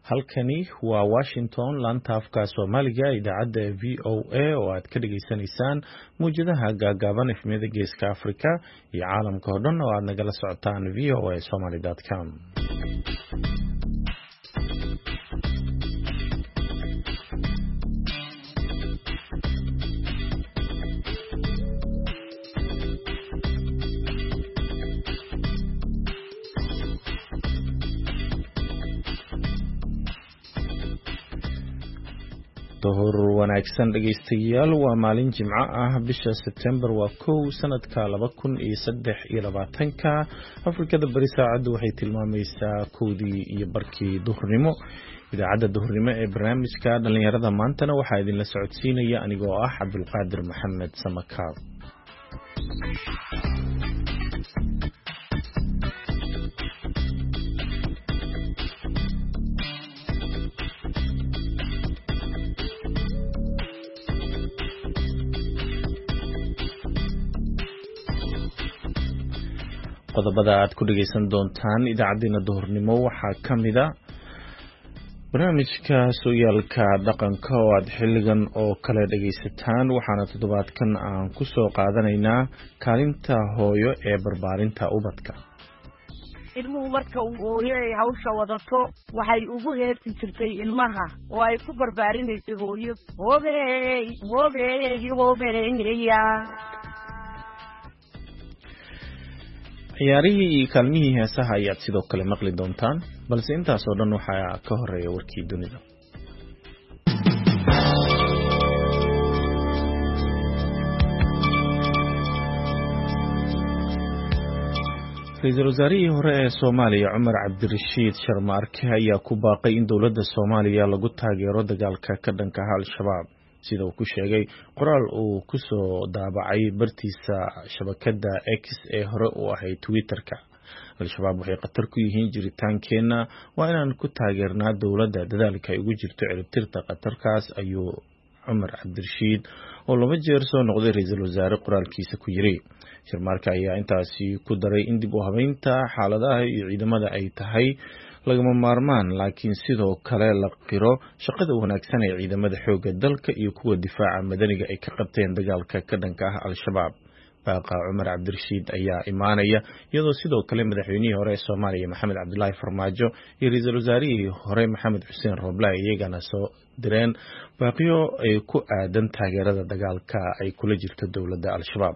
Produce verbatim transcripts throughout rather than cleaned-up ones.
halkani waa Washington laanta afka Soomaaliga idaacadda V O A oo aad ka dhageysanaysaan muujadaha gaagaaban efmiyada geeska Afrika iyo caalamka oo dhan oo aad nagala socotaan v o a somali dot com. Duhur wanaagsan dhageystayaal waa maalin Jimco ah bisha September waa kow sanadka laba kun iyo saddex iyo labaatanka Afrikada bari saacadu waxay tilmaamaysaa kowdii iyo barkii duhurnimo idaacadda duhurnimo ee barnaamijka dhalinyarada maantana waxaa idin la socodsiinaya anigoo ah Cabdulqaadir Maxamed Samakaab. qodobada aad ku dhageysan doontaan idaacadeena duhurnimo waxaa kamid ah barnaamijka sooyaalka dhaqanka oo aad xilligan oo kale dhageysataan waxaana toddobaadkan aan ku soo qaadanaynaa kaalinta hooyo ee barbaarinta ubadka. ilmuhu marka uu hooyay hawsha wadato waxay ugu heerti jirtay ilmaha oo ay ku barbaarinayso hooyo hoobeey hoobeey hoobeeya ciyaarihii iyo kaalmihii heesaha ayaad sidoo kale maqli doontaan balse intaas oo dhan waxaa ka horeeya warkii dunida. Ra'iisul wasaarihii hore ee Soomaaliya Cumar Cabdirashiid Sharmaarke ayaa ku baaqay in dowladda Soomaaliya lagu taageero dagaalka ka dhanka ah Al-Shabaab sida uu ku sheegay qoraal uu ku soo daabacay bartiisa shabakadda X ee hore u ahayd Twitter-ka. Al-Shabaab waxay khatar ku yihiin jiritaankeena waa inaan ku taageernaa dowladda dadaalka ay ugu jirto ciribtirka khatarkaas ayuu Cumar Cabdirashiid oo laba jeer soo noqday ra'iisul wasaare qoraalkiisa ku yiri. Sharmaarke ayaa intaasi ku daray in dib u habeynta xaaladaha iyo ciidamada ay tahay lagama maarmaan laakiin sidoo kale la qiro shaqada wanaagsan ee ciidamada xoogga dalka iyo kuwa difaaca madaniga ay ka qabteen dagaalka ka dhanka ah Al-Shabaab. Baaqa Cumar Cabdirashiid ayaa imaanaya iyadoo sidoo kale madaxweynihii hore ee Soomaaliya Maxamed Cabdullaahi Farmaajo iyo ra'iisul wasaarihii hore Maxamed Xuseen Roble iyagana soo direen baaqiyo ay ku aadan taageerada dagaalka ay kula jirto dowladda Al-Shabaab.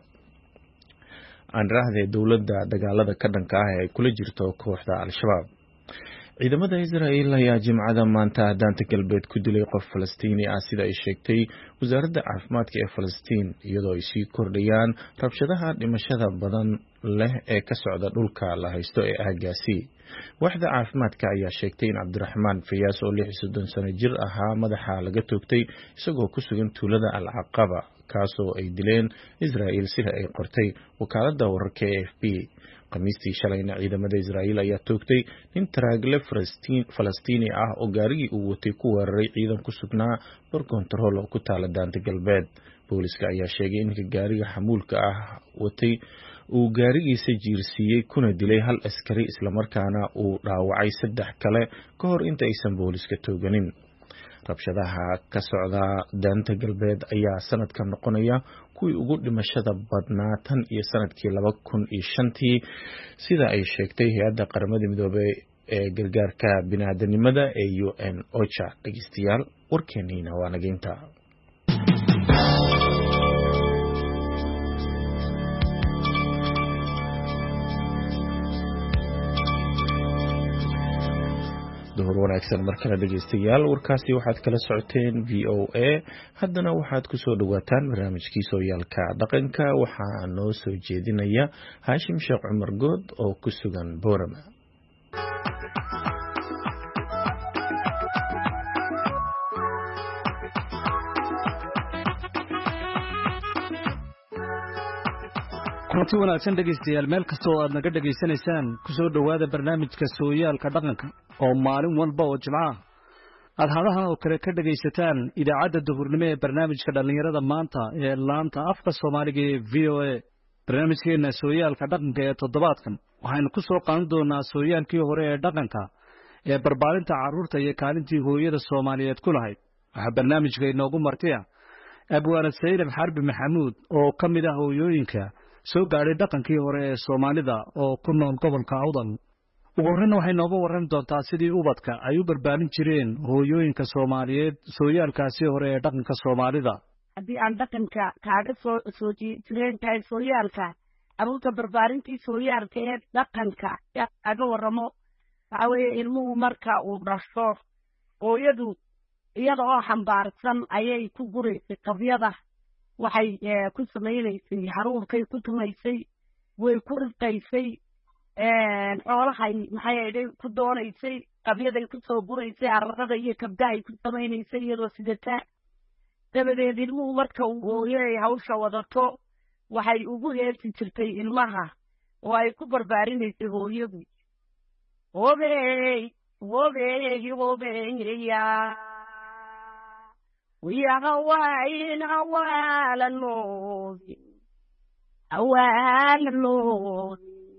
aan raahday dowladda dagaalada ka dhanka ah ee kula jirto kooxda Al-Shabaab. ciidamada Israa'iil ayaa Jimcada maanta daanta galbeed ku dilay qof Falastiini ah sida ay sheegtay wasaaradda caafimaadka ee Falastiin iyadoo ay sii kordhayaan rabshadaha dhimashada badan leh ee ka socda dhulka la haysto ee aagaasi. Waaxda caafimaadka ayaa sheegtay in Cabdiraxmaan Fiyaas oo lix iyo soddon sano jir ahaa madaxa laga toogtay isagoo ku sugan tuulada Al-Aqaba kaasoo ay dileen Israa'iil sida ay qortay wakaaladda wararka ee A F P. Khamiistii shalayna ciidamada Israa'iil ayaa toogtay nin taraagle Falastiini ah oo gaarigii uu watay ku weeraray ciidan ku sugnaa bar kontarool oo ku taala daanta galbeed. Booliska ayaa sheegay in gaariga xamuulka ah watay uu gaarigiisa jiirsiiyey kuna dilay hal askari islamarkaana uu dhaawacay saddex kale ka hor inta aysan booliska tooganin. rabshadaha ka socda daanta galbeed ayaa sanadka noqonaya kuwii ugu dhimashada badnaa tan iyo sanadkii laba kun iyo shantii sida ay sheegtay hay'adda qaramada midoobay ee gargaarka bini'aadanimada ee U N OCHA. dhageystayaal warkeeniina waa nageynta. duhur wanaagsan markale dhageystayaal warkaasi waxaad kala socoteen V O A haddana waxaad ku soo dhawaataan barnaamijkii sooyaalka dhaqanka waxaa noo soo jeedinaya Haashim Sheekh Cumar Good oo ku sugan Boorama. kunti wanaagsan dhageystayaal meel kasta oo aad naga dhageysanaysaan ku soo dhawaada barnaamijka sooyaalka dhaqanka oo maalin walba oo Jimco ah aad hadahan oo kale ka dhageysataan idaacadda duhurnimo ee barnaamijka dhalinyarada maanta ee laanta afka Soomaaliga ee V O A. barnaamijkeena sooyaalka dhaqanka ee toddobaadkan waxaynu ku soo qaadan doonaa sooyaalkii hore ee dhaqanka ee barbaarinta carruurta iyo kaalintii hooyada Soomaaliyeed ku lahayd. Waxaa barnaamijka inoogu martiya abwaana Saydab Xarbi Maxamuud oo ka mid ah hooyooyinka soo gaadhay dhaqankii hore ee Soomaalida oo ku nool gobolka Awdal. ugu horreyn waxay nooga warran doontaa sidii ubadka ay u barbaarin jireen hooyooyinka Soomaaliyeed sooyaalkaasi hore ee dhaqanka Soomaalida. haddii aan dhaqanka kaaga soo soo jireen tahay sooyaalka abuurta barbaarintii sooyaalka ee dhaqanka aga warramo waxa weeye ilmuhu marka uu dhasho hooyadu iyada oo xambaarsan ayay ku guraysay qabyada waxay ku samaynaysay haruurkay ku tumaysay way ku riqaysay xoolahay maxay ahayd ku doonaysay qabyaday ku soo guraysay arrada iyo kabdahay ku samaynaysay iyadoo sidata dabadeed ilmuhu marka uu hooyay hawsha wadato waxay ugu heesi jirtay ilmaha oo ay ku barbaarinaysay hooyadu hoobeey hoobeey hoobeeya ويغوين أوال النور أوال النور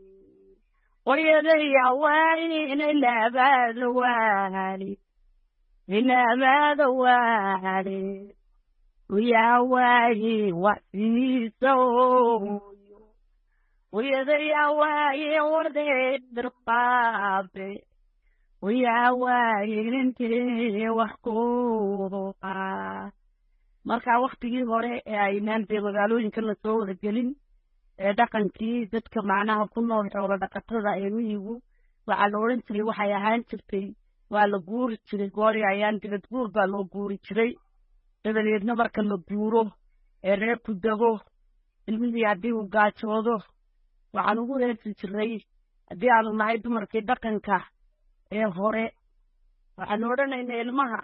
ويدي أوالين إلا بعد والي إلا بعد والي ويا والي وفي سوي ويدي أوالي وردي درقابي ويا وين انتي وحكوها marka waqtigii hore ee aynaan magaalooyinka la soo wada gelin ee dhaqankii dadka macnaha ku nool xoolo dhaqatada ee miyigu waxaa la odhan jiray waxay ahaan jirtay waa la guuri jiray goori ayaan dibad guur baa loo guuri jiray dabadeedna marka la guuro ee reerku dego ilmihii haddii uu gaajoodo waxaan ugu reersi jiray haddii aanu nahay dumarkii dhaqanka ee hore waxaan odhanaynaa ilmaha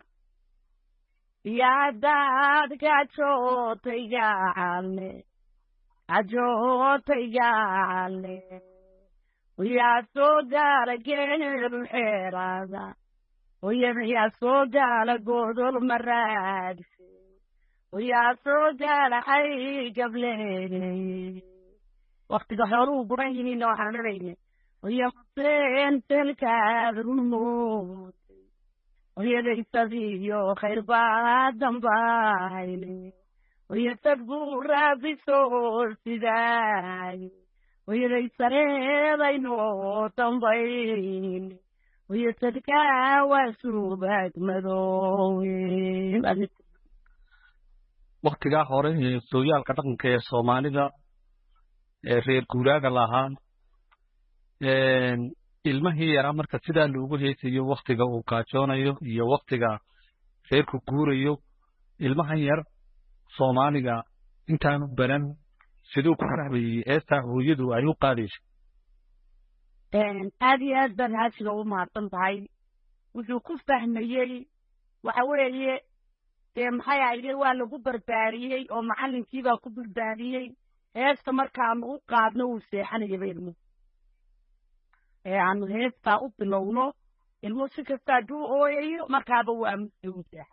yaadaad gajootay gacalle gajootay gacalle ويا سودا لجيل حيرادا ويا يا سودا لجودل مراد ويا سودا لحي قبلني وقت ظهروا بريني نوح علينا ويا فين تلك الموت ويا ليس فيه خير بعد بايني ويا تبور بصور سداي ويا ليس ريضينو تنبين ويا تدكا وسروبك مدوين waqtigaa hore ee sooyaalka dhaqanka ee Soomaalida ee reer guuraaga lahaan ee ilmahii yara marka sida loogu heesayo waqtiga uu kaajoonayo iyo waqtiga reerku guurayo ilmahan yar Soomaaliga intaanu baran sidoo ku raacay eesta hooyadu ay u qaadayso een aad iyo aad baan haasiga u maartan tahay wuxuu ku fahmayay waxa weeye ee maxay ahayd waa lagu barbaariyay oo macallinkii baa ku barbaariyay heesta markaan u qaadno uu seexanayo ilmo ee aan heesta u bilowno ilmo si kasta duu ooyayo markaaba waa u seexan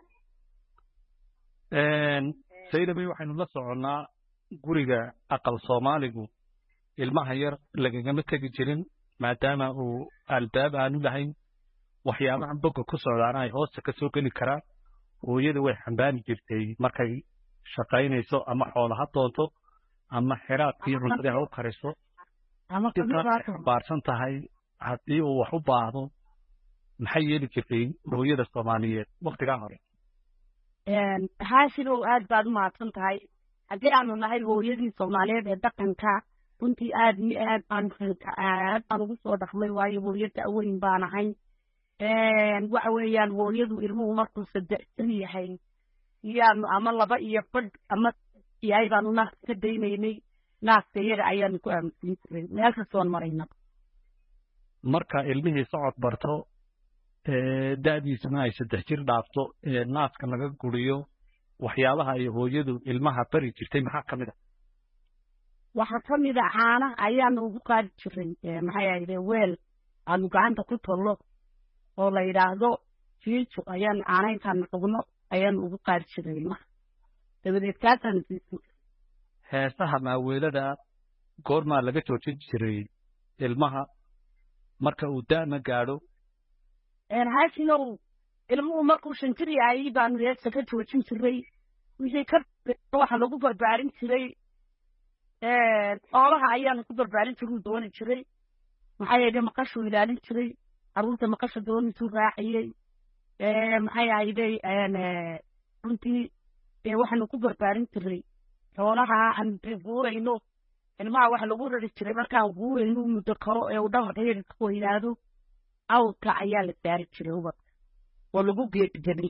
een sayidabay waxaynu la soconaa guriga aqal Soomaaligu ilmaha yar lagama tagi jirin maadaama uu albaab aanu lahayn waxyaabaha boga ku socdaana ay hoosta ka soo geli karaan hooyadu way xambaani jirtay markay shaqaynayso ama xoolaha doonto ama xiraadkii cuntada u kariso ama baarsan tahay haddii uu wax u baahdo maxay yeeli jirtay hooyada Soomaaliyeed waqtigaa hore een haashido aad baad u maadsan tahay haddii aanu nahay hooyadii Soomaaliyeed ee dhaqanka runtii aad iyo aad baan aad baan ugu soo dhaqmay waayo hooyada aweyn baan ahay een waxa weeyaan hooyadu ilmuhu markuu saddex yahay iyaan ama laba iyo fadh ama yahay baan naas ka daynaynay naaska yar ayaan ku aaminsan jiray meel kastoo marayna marka ilmihii socod barto ee daadiisana ay saddex jir dhaafto ee naaska laga guriyo waxyaabaha ay hooyadu ilmaha bari jirtay maxaa kamid ah waxa kamid ah caana ayaan ugu qaadi jiray maxay ahayd weel aan gacanta ku tollo oo la yiraahdo fiijo ayaan caana intaan qabno ayaan ugu qaadi jiray ilmaha dabadeed kaasaan heesaha maaweelada goorma laga joojin jiray ilmaha marka uu daama gaadho een haashinow ilmuhu markuu shan jir yahay baanu heesta ka joojin jiray wixii ka waxa lagu barbaarin jiray xoolaha ayaanu ku barbaarin jiray dooni jiray maxay ahayd maqashu ilaalin jiray carruurta maqasha doonituu raaciyey maxay ahayd runtii waxaanu ku barbaarin jiray xoolaha aan guurayno ilmaha waxa lagu rari jiray markaan guurayno muddo karo ee uu dhabar dheer ka weynaado awrka ayaa la saari jiray ubadka oo lagu geedgelin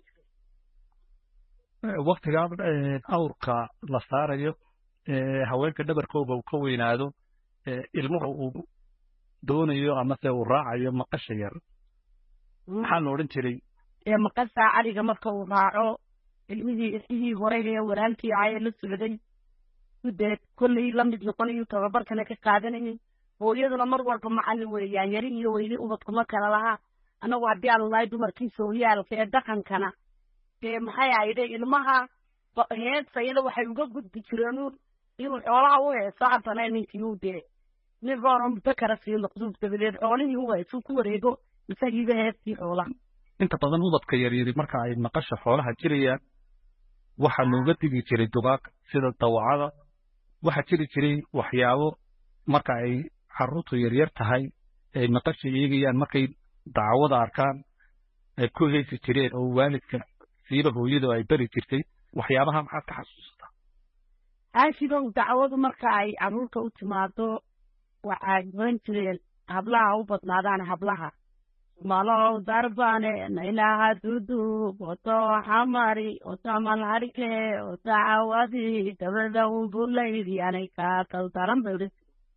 waqtigaa awrka la saarayo haweenka dhabarkooga uu ka weynaado ilmuhu uu doonayo amase uu raacayo maqasha yar maxaa la odhan jiray maqasha cariga marka uu raaco ilmihii isihii hore ee walaalkii ayaa la socday udeed kolley la mid noqonayo tababarkana ka qaadanayay hooyaduna mar walba macallin weeyaan yari iyo weyne ubadku ma kala lahaa annagu haddii aan lahay dumarkii sooyaalka ee dhaqankana dee maxay ahayd ilmaha heesayada waxay uga gudbi jireen inuu xoolaha u heeso haddana ninkii uu dee nin roona muddo kala sii noqdo dabadeed xoolihii u heesuu ku wareego isagiiba heestii xoolaha inta badan ubadka yaryari marka ay maqasha xoolaha jirayaan waxaa looga digi jiray dugaag sida dawacada waxaa jiri jiray waxyaabo marka ay carruurtu yaryar tahay ay maqasha eegayaan markay dacwada arkaan ay ku heesi jireen oo waalidka siiba hooyadu ay bari jirtay waxyaabaha maxaad ka xasuusataa haashidow dacwadu marka ay carruurta u timaado waxay oran jireen hablaha u badnaadaan hablaha malo darbane nailaha dudub oto xamari ota malharike ota cawadi dabada ubulaydi anay ka taldaran bayri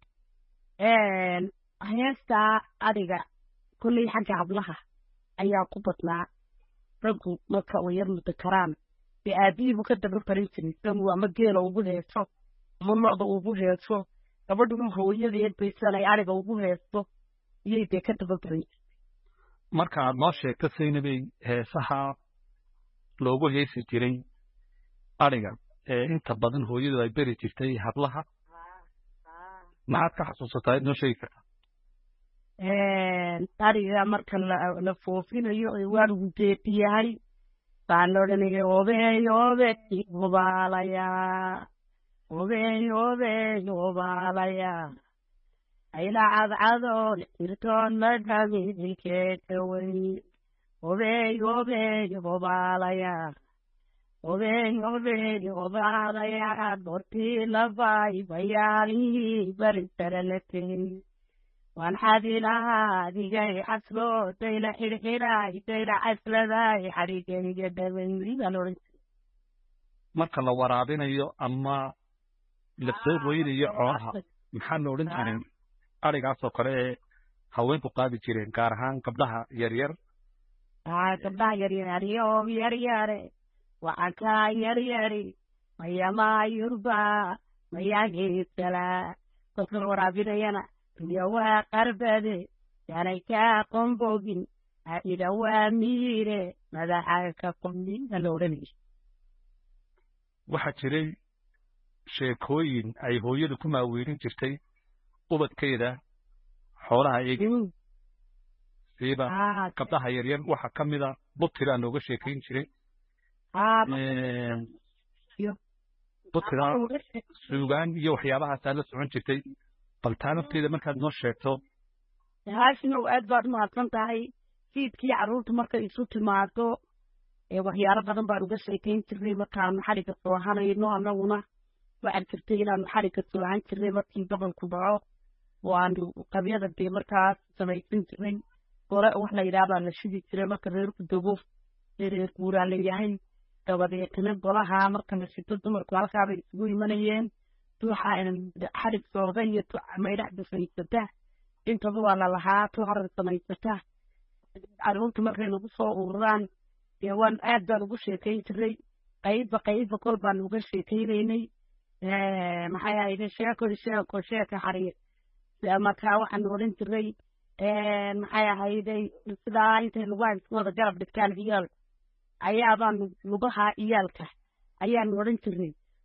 heesta adiga kulley xagga hablaha ayaa ku badnaa raggu marka uu yar muddo karaan dee aabihiibu ka daba farin jiray isagu ama geela ugu heeso ama locda ugu heeso gabadhuna hooyadeed baysanay ariga ugu heesto iyay dee ka daba farin jiray markaad noo sheegto saynabay heesaha loogu heesi jiray ariga ee inta badan hooyadu ay beri jirtay hablaha maxaad ka xasuusataa noo sheegi kartaa ariga marka la foofinayo waa lagu deeqiyahay baan la odhanaya obeey obeey obaalayaa obeey obeey obaalayaa ayla cadcadoon irtoon madhamidikeekawey obeey obeey obaalayaa obeey obeey obaalayaa dortii labay bayaalihii baritaralateen waan xadilahaa digay caslo dayla xidhxidhay dayla casladay xadhigayga dhawey baan odhan marka la waraabinayo ama la soo roynayo xoolaha maxaa la odhan jiray arigaasoo kale ee haweenku qaadi jireen gaar ahaan gabdhaha yaryar gabdhaha yaryar yoom yaryare waxaan kaa yaryari mayamaa yurba mayaa geesala kolka la waraabinayana iyo waa qarbade yanay kaa qombogin aida waa miire madaxa ka qombin baa la odhanaya waxaa jiray sheekooyin ay hooyadu ku maaweelin jirtay ubadkeeda xoolaha eegi siiba gabdhaha yaryar waxaa ka mida butira nooga sheekayn jiray butira suugaan iyo waxyaabahaasaa la socon jirtay bal taa nafteeda markaad noo sheegto haashinow aad baad umahadsan tahay fiidkii carruurta markay isu timaado waxyaalo badan baan uga sheekayn jirnay markaanu xariga soohanayno annaguna waxaad jirtay inaanu xariga soohan jirnay markii gobolku dhaco waanu qabyada dee markaas samaysan jirnay gore wax la yidhaha baa la shidi jiray marka reerku dego reer guuraa la yahay dabadeetna golaha marka la shito dumarku halkaabay isugu imanayeen tuuxa xarig sooga iyo maydhaxda samaysata intaba waa lalahaa tu harar samaysata carruurta markay nagu soo ururaan dee waan aad baan ugu sheekayn jiray qaybba qaybba kol baan uga sheekaynaynay maxay ahayde sheeko sheeko sheeka xariir markaa waxaan odhan jiray maxay ahayday sidaa intay lugaha isku wada garab dhigtaan iyaal ayaabaan lugaha iyaalka ayaan odhan jirnay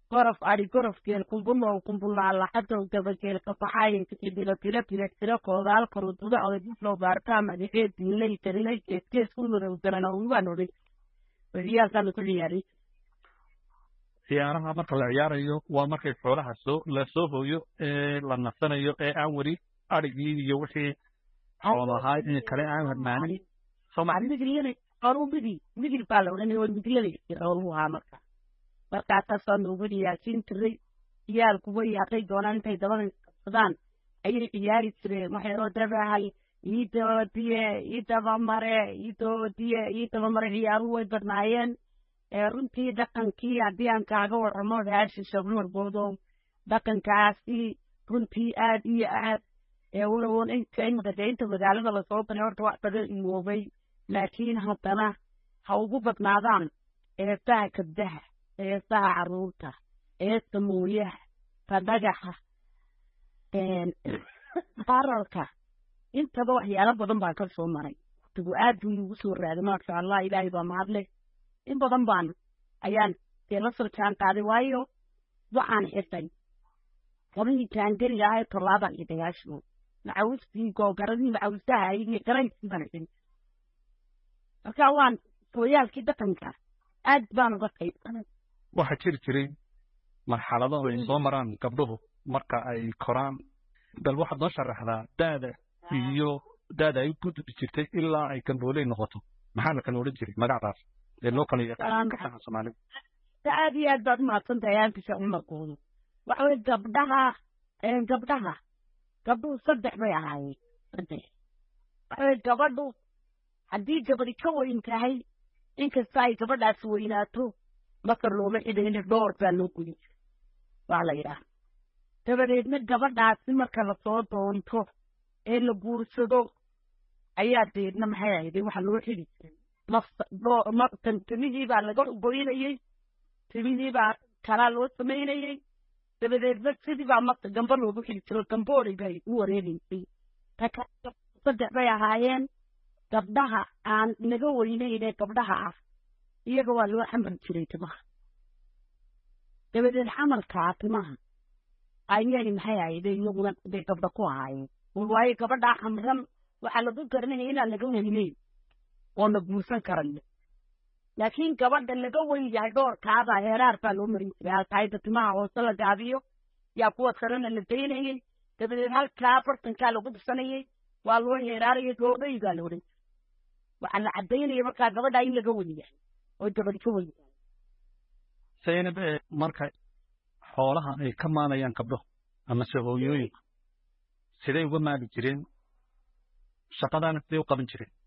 قرف أري قرف كيل قنبلة وقنبلة على حتى وكذا كيل كفحاين كتير تلا تلا تلا قوال كرودة على جسلو بارتا ما دقيت اللي تري كيس كله وترنا وانوري بديا كانوا كل ياري ciyaaraha marka la ciyaarayo waa markay xoolaha soo la soo hooyo ee la nafsanayo ee aan wari arigii iyo wixii xoolaha in kale aan hadmaanin Soomaali midiyay qaru bidi midii baa la oranay oo midiyay oo waa marka marka taasoo nagu diyaarsin tiray ciyaar kuwa yaaqay doonaan intay dabadan qadaan ay ciyaari jireen waxay oo dabahay iidoo diye iidaba mare iidoo diye iidaba mare ciyaaru way badnaayeen ee runtii dhaqankii haddii aan kaaga warramo raashin shabnur boodo dhaqankaasi runtii aad iyo aad ee walawoon inta inta magaalada lasoo banay horta wax badan imoobay laakiin haddana ha ugu badnaadaan eesaha kabdaha eesaha caruurta eesa mooyaha ta dhagaxa qararka intaba waxyaalo badan baan ka soo maray tigu aad buu igu soo raaday maasha allah ilaahay baa mahad leh in badan baan ayaan la soo jaan qaaday waayo waxaan xirtay qabin taangariga ay tolaada iyo dagaasho nacawstii googaradii nacawstaha iyo garantii banaysan marka waan sooyaalkii dhaqanka aad baan uga qayb qaaday waxa jiri jiray marxalado ay soo maraan gabdhuhu marka ay koraan bal waxaad noo sharaxdaa daada iyo daada ay ku jirtay ilaa ay gambooley noqoto maxaa la kala odhan jiray magacdaas ee loo kala yaqaan ka shaqo Soomaaliga aad iyo aad baad mahadsan tahay aankiisa umarkoodu waxa way gabdhaha ee gabdhaha gabdhuhu saddex bay ahaayeen saddex waxa gabadhu haddii gabadhi ka weyn tahay inkasta ay gabadhaas weynaato marka looma xidhin dhowr baa loo gudin waa la yidhaah dabadeedna gabadhaasi marka lasoo doonto ee la guursado ayaa deedna maxay ahayd waxa loo xidhi jiray timihii baa laga goynayey timihii baa kalaa loo samaynayey dabadeedna sidii baa marka gamba loogu xidhi jiro gambooley bay u wareegaysay saddex bay ahaayeen gabdhaha aan naga weynayn ee gabdhaha ah iyaga waa loo xamar jiray timaha dabadeed xamarkaa timaha ayay maxay ahayd iyaguna bay gabdha ku ahaayeen waayo gabadhaa xamran waxaa lagu garanaya inaan laga weynayn oo la guursan karayo laakiin gabadha laga weyn yahay dhoorkaada heeraar baa loo marin jiray halkaayda timaha hoose la gaabiyo yaa kuwa kalena la daynayey dabadeed halkaa bartankaa lagu dhisanayey waa loo heeraarayay goodhaygaa la odhan jiray waxaa la caddaynaya markaa gabadhaa in laga weyn yahay oo gabadh ka weyn yahay Zaynab marka xoolaha ay ka maanayaan gabdho ama hooyooyinka siday uga maali jireen shaqadana siday u qaban jireen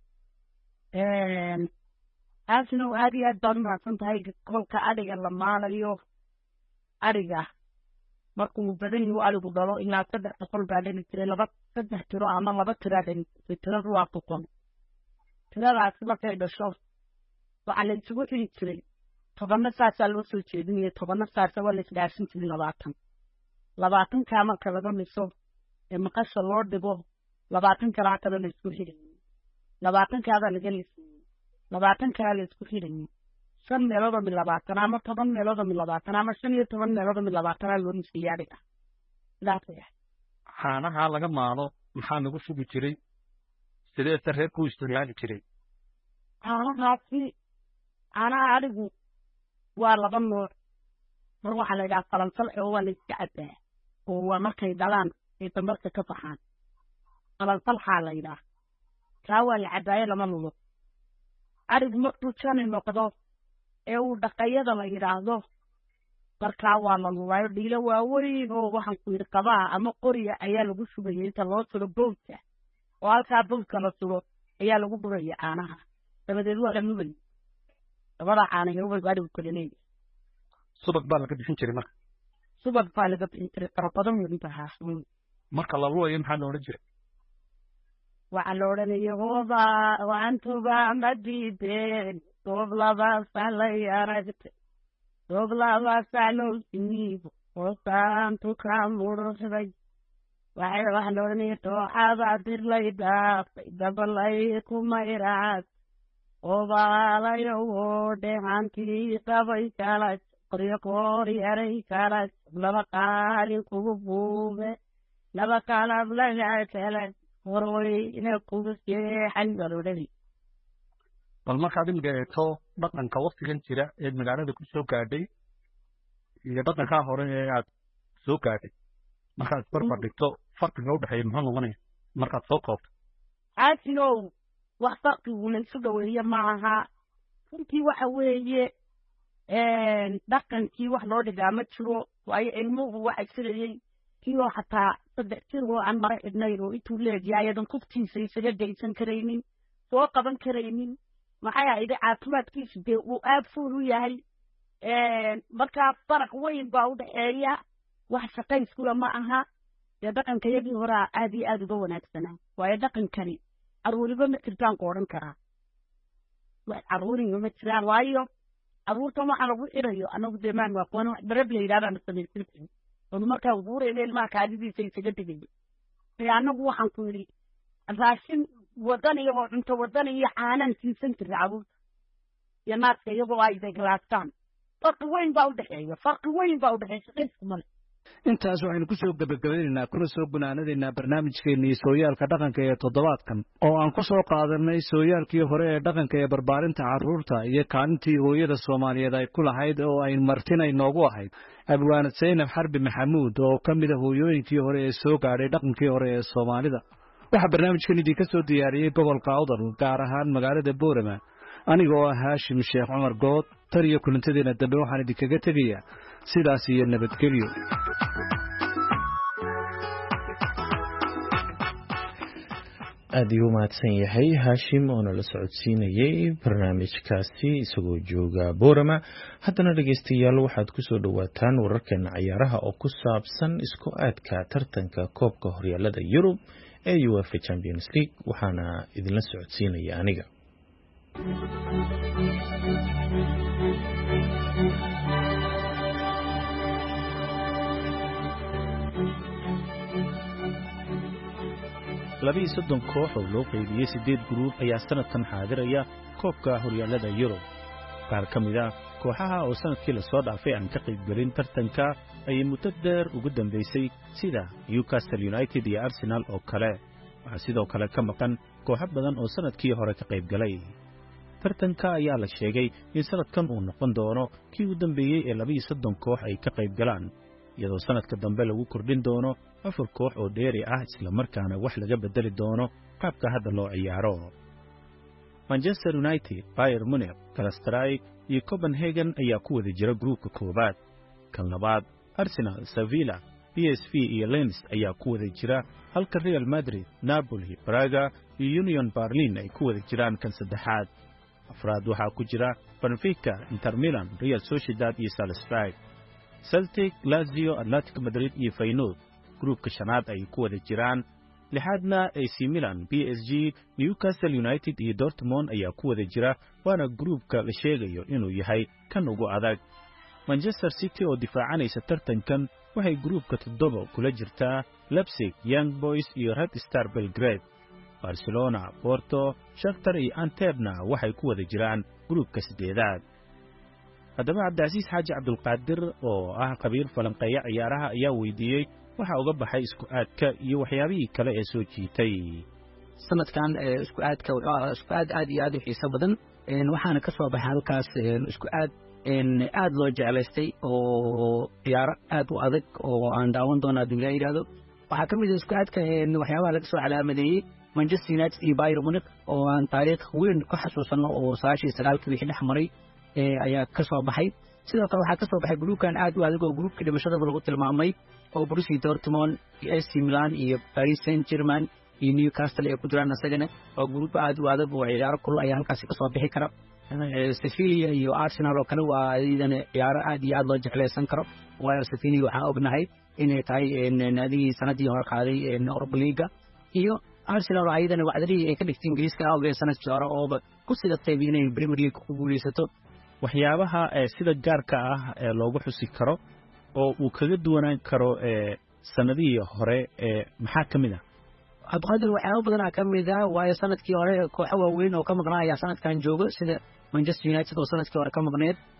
aasna aad iyo aad baan umahadsan tahay kolka adhiga la maalayo adhiga markuu badan yahu adhigu dhalo ilaa saddex boqol baa dhali jiray laba saddex tiro ama laba tiraa dhali jiray tiradu waa boqol tiradaasi markay dhasho waxaa la isugu xiri jiray tobanna saasaa loo soo jeedinaya tobanna saasa waa la isdhaafin jiray labaatan labaatankaa marka laga miso ee maqasha loo dhigo labaatan kalaa kale la isku xidhay labaatankaabaa laga lisiyey labaatankaa la isku xidhayay shan meelooda mid labaatan ama toban meelooda mid labaatan ama shan iyo toban meelooda mid labaatanaa loo lisiyey adhiga sidaasay ahay xaanaha laga maalo maxaa lagu sugi jiray sideese reerku isticmaali jiray caanahaasi caanaha adhigu waa laba nooc mar waxaa la yidhaha falansal oo waa la iska cabbaa oo waa markay dhalaan ay dambarka ka baxaan falansalxaa la yidhaah kaa waa la cabbaayo lama lulo adhigu markuu jani noqdo ee uu dhaqayada la yidhaahdo markaa waa la lulaayo dhiilo waaweyn oo waxaan ku yidhi qabaha ama qoriga ayaa lagu sugayay inta loo sugo bowdka oo halkaa bowdka la sugo ayaa lagu guraya caanaha dabadeed waa la nugay labada caanahe ubay adhigu kala leeyahay subag baa laga bixin jiray marka subag baa laga bixin jiray fara badan welibahaa marka la lulayo maxaa la odhan jiray waxaa la odhanaya hooba waantuba ma diideen doob labaasaa lay aragtay doob labaasaa loo siniibo hoosaantu kaa muruxday waxaa la odhanaya dooxada dir lay dhaafay dabalay kuma iraad obaalayo woo dheehantii qabay kala qoryoqoori eray kala laba qaalin kugu buube laba qalab laga kala horoy ina kugu jeexan galodhani bal markaad imika eegto dhaqanka waktigan jira ee magaalada ku soo gaadhay iyo dhaqankaa hore ee aad soo gaadhay markaad barbar dhigto farqiga u dhexeeya muxuu noqonaya markaad soo koobto caasinow wax farqiguna isu dhaweeye maaha runtii waxa weeye dhaqankii wax loo dhigaa ma jiro waayo ilmuhu waxa jirayey kioo xataa saddex jir oo aan mara idnayn oo intuu leegyahay ayadan kuftiisa isaga geysan karaynin soo qaban karaynin maxay ahayde caafimaadkiisu dee uu aad fuul u yahay markaa faraq weyn baa u dhexeeya wax shaqayskula ma aha dee dhaqanka yagii horaa aad iyo aad uga wanaagsanaa waayo dhaqankani caruuriba ma jirtaan ku odhan karaa wax caruuriga ma jiraan waayo caruurtan waxaa lagu xirayo anagu dee maan waaqoon wax darab la yidhahdaa na samaysan karin onu markaa uguurayna ilmaha kaadidiisa isaga dhigayo ee anagu waxaan ku yidhi raashin wadan iyagoo cunto wadan iyo caanaan siisan jira caruurta iyo naadka iyagoo ay deglaastaan farqi weyn baa u dhexeeya farqi weyn baa u dhexeeya shaqaysku male intaas waxaynu ku soo gabagabeynaynaa kuna soo gunaanadaynaa barnaamijkeennii sooyaalka dhaqanka ee toddobaadkan oo aan ku soo qaadanay sooyaalkii hore ee dhaqanka ee barbaarinta carruurta iyo kaalintii hooyada soomaaliyeed ay ku lahayd oo ay martina inoogu ahayd abwaanad saynab xarbi maxamuud oo ka mid a hooyooyinkii hore ee soo gaadhay dhaqankii hore ee soomaalida waxaa barnaamijkan idinka soo diyaariyey gobolka awdal gaar ahaan magaalada boorama anigoo ah haashim sheekh cumar good tar iyo kulantadeena dambe waxaan idinkaga tegayaa sidaas iyo nabadgelyo aad iyuu mahadsan yahay haashim oo nala socodsiinayey barnaamijkaasi isagoo jooga boorama haddana dhegaystayaal waxaad ku soo dhowaataan wararkeena cayaaraha oo ku saabsan isku aadka tartanka koobka horyaalada yurub ee UEFA Champions League waxaana idinla socodsiinaya aniga laba iyo soddon koox oo loo qaybiyey siddeed guruub ayaa sanadkan xaadiraya koobka horyaalada Yurub qaar ka mid ah kooxaha oo sanadkii la soo dhaafay aan ka qaybgelin tartanka ayay muddo dheer ugu dambeysay sida Newcastle United iyo Arsenal oo kale waxaa sidoo kale ka maqan kooxo badan oo sanadkii hore ka qaybgalay tartanka ayaa la sheegay in sanadkan uu noqon doono kii u dambeeyey ee laba iyo soddon koox ay ka qaybgalaan iyadoo sanadka dambe lagu kordhin doono afar koox oo dheeri ah isla markaana wax laga bedeli doono qaabka hadda loo ciyaaro Manchester United, Bayern Munich, Galatasaray iyo Copenhagen ayaa ku wada jira gruupka koobaad kan labaad Arsenal, Sevilla, P S V iyo Lens ayaa ku wada jira halka Real Madrid, Napoli, Braga iyo Union Berlin ay ku wada jiraan kan saddexaad afraad waxaa ku jira Benfica, Inter Milan, Real Sociedad iyo Salzburg Celtic, Lazio, Atletico Madrid iyo Feyenoord gruupka shanaad ay ku wada jiraan lixaadna A C Milan, P S G, Newcastle United iyo Dortmund ayaa ku wada jira waana gruupka la sheegayo inuu yahay kan ugu adag Manchester City oo difaacanaysa tartankan waxay gruupka toddoba kula jirtaa Leipzig, Young Boys iyo Red Star Belgrade Barcelona, Porto, Shakhtar iyo Antwerpna waxay ku wada jiraan gruupka sideedaad haddaba Cabdicasiis Xaaji Cabdulqaadir oo ah qabiir falanqeeya ciyaaraha ayaa weydiiyey waxa uga baxay isku aadka iyo waxyaabihii kale ee soo jiitay sanadkan isku aadka isku aad aad iyo aad u xiiso badan waxaana ka soo baxay halkaas isku aad aad loo jeclaystay oo ciyaaro aad u adag oo aan daawan doona haddii la yidhaahdo waxaa ka mid ah isku aadka waxyaabaha laga soo calaamadeeyey Manchester United iyo Bayern Munich oo aan taariikh weyn ku xasuusano oo sagaashan iyo sagaalkii wixii dhex maray ayaa ka soo baxay sidoo kale waxaa ka soo baxay gruupkan aad u adag oo gruupkii dhimashada lagu tilmaamay oo Borussia Dortmund, A C Milan iyo Paris Saint-Germain iyo Newcastle ay ku jiraan asagana oo gruup aad u adag oo ciyaaro kulul ayaa halkaas ka soo bixi kara Sevilla iyo Arsenal oo kale waa idana ciyaaro aad iyo aad loo jeclaysan karo waayo Sevilla waxaa ognahay inay tahay naadii sanadii hore qaaday Europa League iyo Arsenal oo ayadana wacdadii ay ka dhigtay Ingiriiska oo sanadkii hore oo ku sidatay inay Premier League ku guuleysato waxyaabaha sida gaarka ah ee loogu xusi karo oo uu kaga duwanaan karo ee sanadihii hore ee maxaa ka mid ah abqadir waxyaabo badan ka mid ah waayo sanadkii hore kooxo waaweyn oo ka maqnaa ayaa sanadkan jooga sida Manchester United oo sanadkii hore ka maqneed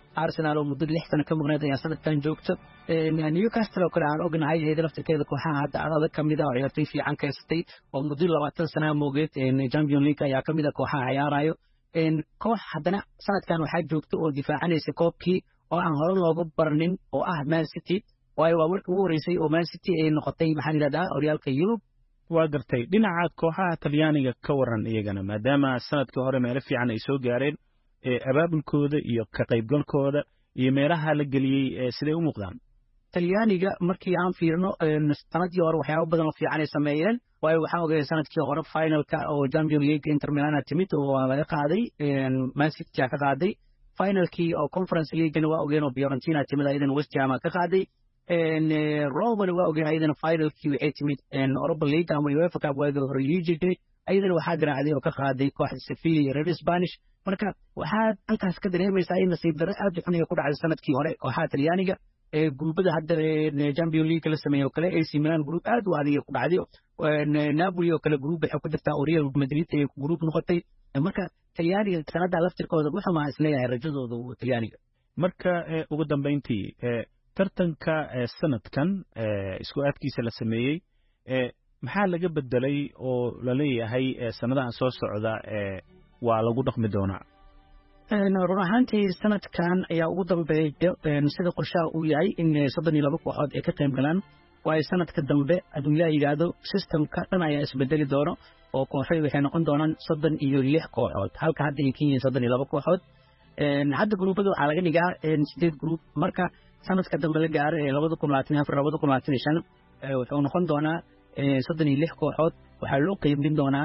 Arsenal oo muddo lix sano ka maqnayd ayaa sanadkan joogto Newcastle oo kale aan ognahay iyada laftirkeeda kooxaha hadda adag kamid ah ciyaartoy fiican ka haystay oo muddo labaatan sano moogeed Champions League ayaa kamid ah kooxaha ciyaarayo koox haddana sanadkan waxaa joogto oo difaacanaysa koobkii oo aan hore looga barnin oo ah Man City waayo waa markii ugu horeysay oo Man City ay noqotay maxaa la yiraahdaa horyaalka Yurub waa gartay dhinaca kooxaha Talyaaniga ka waran iyagana maadaama sanadkii hore meelo fiican ay soo gaareen ee abaabulkooda iyo ka qaybgalkooda iyo meelaha la geliyay siday u muuqdaan Talyaaniga markii aan fiirno sanadkii hore waxyaabo badan oo fiican ay sameeyeen waayo waxaan ogahay sanadkii hore finalka oo Champions League Inter Milan timid oo laga qaaday Man City ka qaaday finalkii oo Conference League waa ogeen oo Fiorentina timid aydan West Ham ka qaaday en Roma waa ogeen aydan finalkii waxay timid en Europa League ama UEFA Cup waa hore liigay aydan waxaa garaacday oo ka qaaday kooxda Sevilla iyo Real Spanish marka waxaa halkaas ka dareemaysaa in nasiib darro aad u xun ku dhacay sanadkii hore kooxaha Talyaaniga ee gruubada hadda Champions League la sameeyo kale A C Milan group aad u adag ku dhacday Napoli oo kale group waxay ku jirtaa Real Madrid ee group noqotay marka Talyaaniga sanadda laftirkooda waxa ma isleeyahay rajadooda Talyaaniga marka ugu dambeyntii tartanka sanadkan isku aadkiisa la sameeyay maxaa laga bedelay oo la leeyahay sanadaha soo socda waa lagu dhaqmi doonaa run ahaantii sanadkan ayaa ugu dambeeyay sida qorshaha uu yahay in soddon iyo laba kooxood ay ka qayb galaan waayo sanadka dambe hadduu ilaahay yidhaahdo systemka dhan ayaa isbedeli doono oo kooxoy waxay noqon doonaan soddon iyo lix kooxood halka hadda ay ka yihiin soddon iyo laba kooxood hadda gruubada waxaa laga dhigaa sideed gruub marka sanadka dambe la gaaro ee labada kun labaatan iyo afar labada kun labaatan iyo shan wuxuu noqon doonaa soddon iyo lix kooxood waxaa loo qeybin doonaa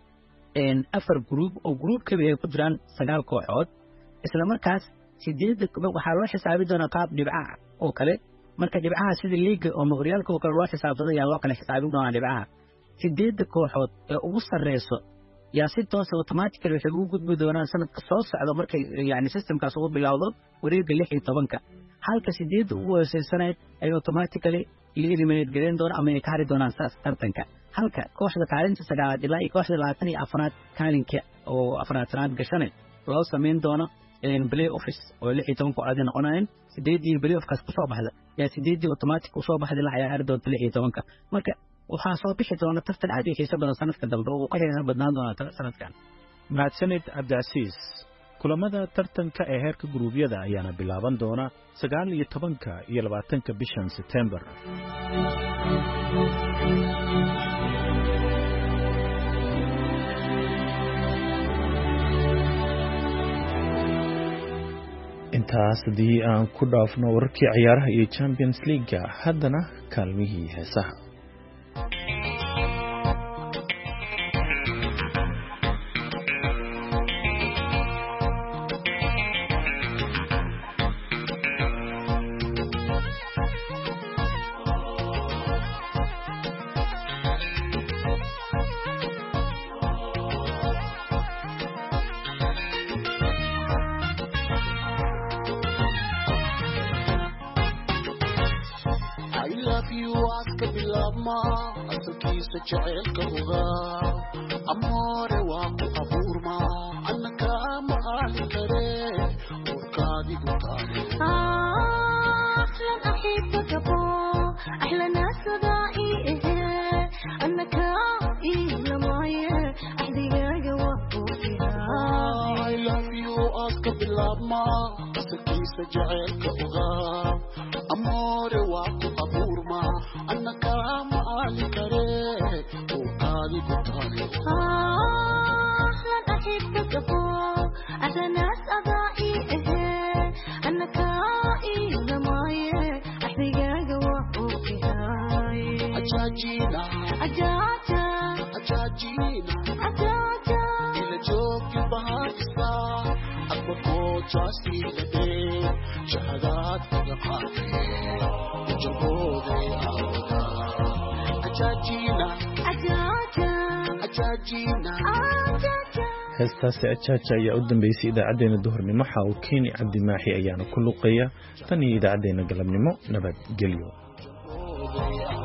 afar gruub oo gruub kabi ay ku jiraan sagaal kooxood isla markaas sideed waxaa loo xisaabi doonaa qaab dhibcaha oo kale marka dhibcaha sida liiga oo horyaalka oo kale loo xisaabtado ayaa loo kala xisaabin doonaa dhibcaha sideed kooxood ee ugu sareyso yaa si toos ah automatically waxay ugu gudbi doonaan sanadka soo socda markay yani systemkaas ugu bilowdo wareegga lix iyo tobanka halka sideed ugu hooseysanay ay automatically eliminate galeen doonaan ama ay ka hari doonaan saas tartanka halka kooxda kaalinta sagaalaad ilaa iyo kooxda labaatan iyo afraad kaalinka oo afraad sanaad gashanay loo sameyn doono play office oo lix iyo toban kooxood noqonayaan sideedii play office ku soo baxda yaa sideedii automatic u soo baxday la ciyaari doonta lix iyo tobanka marka waxaa soo bixi doona tartan aad u xiiso badan sanadka dambe oo ka xiiso badnaan doona sanadkan mahadsanid Cabdicasiis kulamada tartanka ee heerka gruubyada ayaana bilaaban doona sagaal iyo tobanka iyo labaatanka bishan September intaas hadii aan ku dhaafno wararkii ciyaaraha iyo Champions League haddana kaalmihii heesaha jaceelka ogaa amoore waa ku abuurma annaka ma aali kare urkaadigu taale أحلى أحبك أبو أحلى ناس ضائي أنك إيه لماي أحدي جوا I love you ask باللابما أسكيس jaceelka ogaa amoore waa ku abuurma annaka ma aali kare أحلى أحبك أبو أحلى ناس أضائي أنك إيه لماي أحدي جوا أجاجينا أجاجا أجاجينا أجاجا إلى جوك بهاكسا أكبر جاسي لدي شهادات بقاقي وجبودي أولا أجاجينا heestaasi ajaaja ayaa u dambeysay idaacadeena duhurnimo xaawkiini cabdi maaxi ayaana ku luqeeya tan iyo idaacadeena galabnimo nabadgelyo